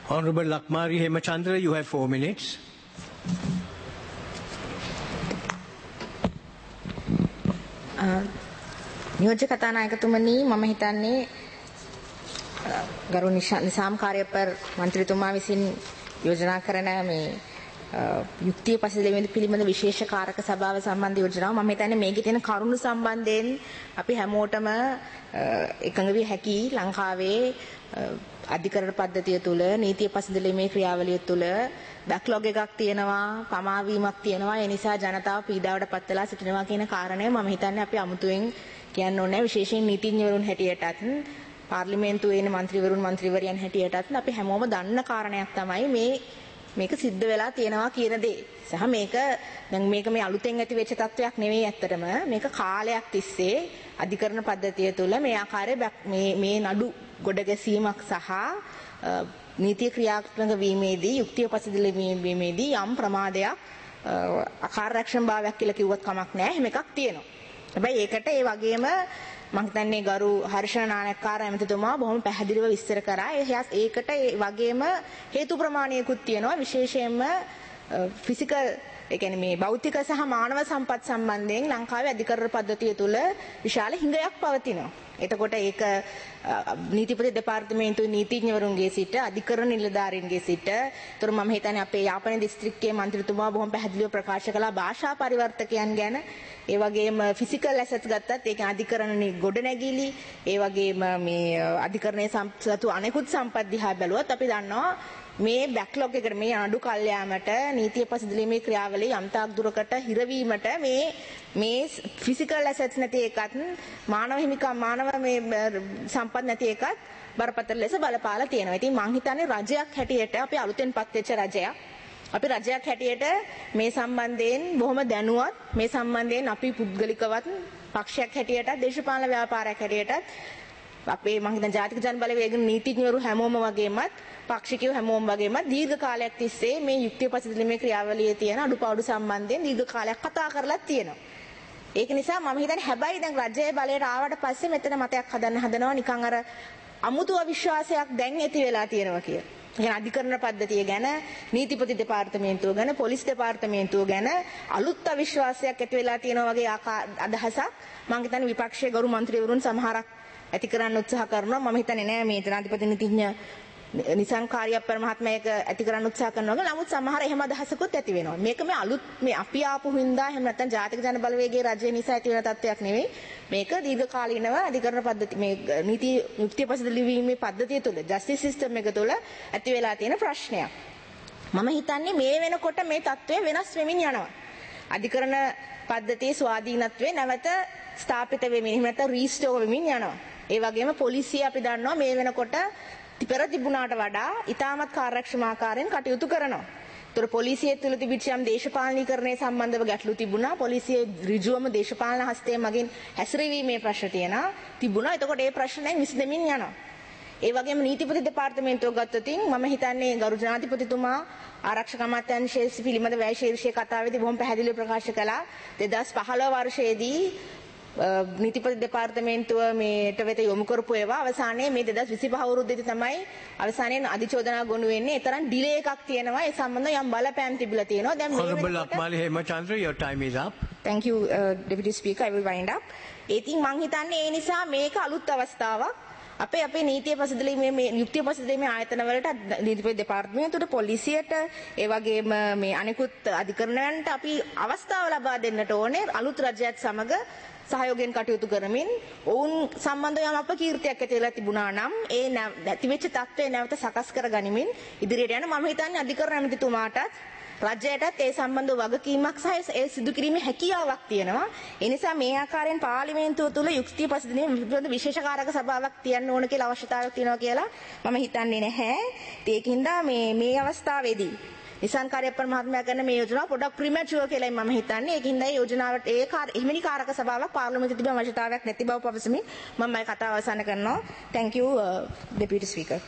Honorable Lakmari Hemachandra, you have 4 minutes. නියෝජ්‍ය කතානායකතුමනි මම හිතන්නේ ගරු නිසාම් කාර්යපර මන්ත්‍රීතුමා විසින් යෝජනා කරන මේ යුක්තිය පසුදැවීම පිළිබඳ විශේෂ කාරක සභාව සම්බන්ධ යෝජනාව මම හිතන්නේ මේකේ තියෙන කරුණු සම්බන්ධයෙන් අපි හැමෝටම එකඟ විය හැකි ලංකාවේ අධිකරණ පද්ධතිය තුළ නීතිය පසුදැවීමේ ක්‍රියාවලිය තුළ බැක්ලොග් එකක් තියෙනවා පමාවීමක් තියෙනවා ඒ නිසා ජනතාව පීඩාවට පත් වෙලා සිටිනවා කියන කාරණය මම හිතන්නේ අපි අමුතුවෙන් කියන්න ඕනේ විශේෂයෙන් නීතිඥවරුන් හැටියටත් පාර්ලිමේන්තුවේ ඉන්න මන්ත්‍රීවරුන් හැටියටත් අපි හැමෝම දන්න කාරණයක් තමයි මේක සිද්ධ වෙලා තියෙනවා කියන දේ. සහ මේක දැන් මේක මේ අලුතෙන් ඇති වෙච්ච තත්වයක් නෙවෙයි ඇත්තටම. මේක කාලයක් තිස්සේ අධිකරණ පද්ධතිය තුළ මේ ආකාරයේ මේ නඩු ගොඩ ගැසීමක් සහ නීතිය ක්‍රියාත්මක වීමේදී යුක්තිය පසුදැවීමේදී යම් ප්‍රමාදයක් අකාර්යක්ෂම භාවයක් කියලා කිව්වත් කමක් නැහැ. එහෙම එකක් තියෙනවා. හැබැයි ඒකට ඒ වගේම මම හිතන්නේ ගරු හර්ෂණ නායකකාර ඇමතිතුමා බොහොම පැහැදිලිව විස්තර කරා. ඒකට ඒ වගේම හේතු ප්‍රමාණයකුත් තියෙනවා. විශේෂයෙන්ම ෆිසිකල් ඒ කියන්නේ මේ භෞතික සහ මානව සම්පත් සම්බන්ධයෙන් ලංකාවේ අධිකරණ පද්ධතිය තුළ විශාල හිඟයක් පවතිනවා. එතකොට ඒක නීතිපති දෙපාර්තමේන්තුවේ නීතිඥවරුන්ගේ සිට අධිකරණ නිලධාරීන්ගේ සිට ඒතර මම හිතන්නේ අපේ යාපනයේ දිස්ත්‍රික්කයේ මන්ත්‍රීතුමා බොහොම පැහැදිලිව ප්‍රකාශ කළා භාෂා පරිවර්තකයන් ගැන. ඒ වගේම ෆිසිකල් ඇසෙට්ස් ගත්තත් ඒක අධිකරණ ගොඩනැගිලි ඒ වගේම මේ අධිකරණයේ සතු අනෙකුත් සම්පත් දිහා බැලුවත් අපි දන්නවා මේ බැක්ලොග් එකට මේ අඩු කල් යාමට නීතිය පසුදැවීමේ ක්‍රියාවලිය යම්තාක් දුරකට හිරවීමට මේ ෆිසිකල් ඇසෙට්ස් නැති එකත් මානව හිමිකම් මානව මේ සම්පත් නැති එකත් බරපතල ලෙස බලපාලා තියෙනවා. ඉතින් මං හිතන්නේ රජයක් හැටියට අපි අලුතෙන්පත් වෙච්ච රජයක්. අපි රජයක් හැටියට මේ සම්බන්ධයෙන් බොහොම දැනුවත් මේ සම්බන්ධයෙන් අපි පුද්ගලිකවත් පක්ෂයක් හැටියට දේශපාලන ව්‍යාපාරයක් හැටියට අපේ මම හිතන ජාතික ජන බලවේග නීතිඥවරු හැමෝම වගේමත් පාක්ෂිකයෝ හැමෝම වගේමත් දීර්ඝ කාලයක් තිස්සේ මේ යුක්තිය පසුදැවීමේ ක්‍රියාවලියේ තියෙන අඩුපාඩු සම්බන්ධයෙන් දීර්ඝ කාලයක් කතා කරලා තියෙනවා. ඒක නිසා මම හිතන්නේ හැබැයි දැන් රජයේ බලයට ආවට පස්සේ මෙතන මතයක් හදනවා නිකන් අර අමුතු අවිශ්වාසයක් දැන් ඇති වෙලා තියෙනවා කියලා. يعني අධිකරණ පද්ධතිය ගැන නීතිපති දෙපාර්තමේන්තුව ගැන පොලිස් දෙපාර්තමේන්තුව ගැන අලුත් අවිශ්වාසයක් ඇති වෙලා තියෙනවා වගේ අදහසක් මම හිතන්නේ විපක්ෂයේ ගරු මන්ත්‍රීවරුන් සමහරක් ඇති කරන්න උත්සාහ කරනවා. මම හිතන්නේ නෑ මේ ජනාධිපති නීතිඥ නිසං කාර්යප්පර මහත්මයා ඒක ඇති කරන්න උත්සාහ කරනවා. නමුත් සමහර එහෙම අදහසකුත් ඇති වෙනවා. මේක මේ අලුත් මේ අපි ආපු හින්දා එහෙම නැත්නම් ජාතික ජන බලවේගයේ රජය නිසා ඇති වෙන තත්ත්වයක් නෙවෙයි. මේක දීර්ඝකාලීනව අධිකරණ පද්ධති මේ නීති යුක්තිය පසුදැවීමේ පද්ධතිය තුළ ජස්ටිස් සිස්ටම් එක තුළ ඇති වෙලා තියෙන ප්‍රශ්නයක්. මම හිතන්නේ මේ වෙනකොට මේ තත්ත්වය වෙනස් වෙමින් යනවා. අධිකරණ පද්ධතියේ ස්වාධීනත්වය නැවත ස්ථාපිත වෙමින් එහෙම නැත්නම් රීස්ටෝර් වෙමින් යනවා. ඒ වගේම පොලිසිය අපි දන්නවා මේ වෙනකොට පෙර තිබුණාට වඩා ඉතාමත් කාර්යක්ෂම ආකාරයෙන් කටයුතු කරනවා. ඒතර පොලිසිය තුළ තිබිච්ච යම් දේශපාලනීකරණය සම්බන්ධව ගැටලු තිබුණා. පොලිසියේ ඍජුවම දේශපාලන හස්තය මගින් හැසිරවීමේ ප්‍රශ්න තිබුණා. එතකොට ඒ ප්‍රශ්න දැන් විසඳෙමින් යනවා. ඒ වගේම නීතිපති දෙපාර්තමේන්තුව ගත්තොත් මම හිතන්නේ ගරු ජනාධිපතිතුමා ආරක්ෂක අමාත්‍යාංශයේ පිළිබඳ වැය ශීර්ෂයේ කතාවේදී බොහොම පැහැදිලිව ප්‍රකාශ කළා 2015 වර්ෂයේදී නීතිපති දෙපාර්තමේන්තුව මේට වෙත යොමු කරපු ඒවා අවසානයේ මේ 2025 අවුරුද්දේදී තමයි අවසානයේ අධිචෝදනා ගොනු වෙන්නේ. ඒ තරම් ඩිලේ එකක් තියෙනවා. ඒ සම්බන්ධව යම් බලපෑම් තිබිලා තියෙනවා. දැන් මේ Honorable Lakmali Hemachandra, your time is up. Thank you, Deputy Speaker. I will wind up. ඉතින් මං හිතන්නේ ඒ නිසා මේක අලුත් අවස්ථාවක්. අපේ නීතිය පසුදැවීමේ මේ යුක්තිය පසුදැවීමේ ආයතන වලට නීතිපති දෙපාර්තමේන්තුවට පොලිසියට ඒ වගේම මේ අනෙකුත් අධිකරණයන්ට අපි අවස්ථාව ලබා දෙන්නට ඕනේ අලුත් රජයත් සමග සහයෝගයෙන් කටයුතු කරමින් ඔවුන් සම්බන්ධව යම් අපකීර්තියක් ඇති වෙලා තිබුණා නම් ඒ නැතිවෙච්ච තත්ත්වය නැවත සකස් කර ගනිමින් ඉදිරියට යන මම හිතන්නේ අධිකරණ ඇමතිතුමාටත් රජයටත් ඒ සම්බන්ධව වගකීමක් සහ ඒ සිදු කිරීමේ හැකියාවක් තියෙනවා. ඒ නිසා මේ ආකාරයෙන් පාර්ලිමේන්තුව තුළ යුක්තිය පසුදැවීම පිළිබඳ විශේෂකාරක සභාවක් තියන්න ඕන කියලා අවශ්‍යතාවයක් තියෙනවා කියලා මම හිතන්නේ නැහැ. ඒකින්ද මේ අවස්ථාවේදී නිසං කාර්යප්පර මහත්මයා කරන මේ යෝජනාව පොඩක් ප්‍රිමැචුවර් කියලායි මම හිතන්නේ. ඒකින්ද මේ යෝජනාවට එහිමිනි කාරක සභාවක් පාර්ලිමේන්තුවේ තිබෙන අවශ්‍යතාවයක් නැති බව පවසමින් මම මේ කතාව අවසන් කරනවා. Thank you, Deputy Speaker.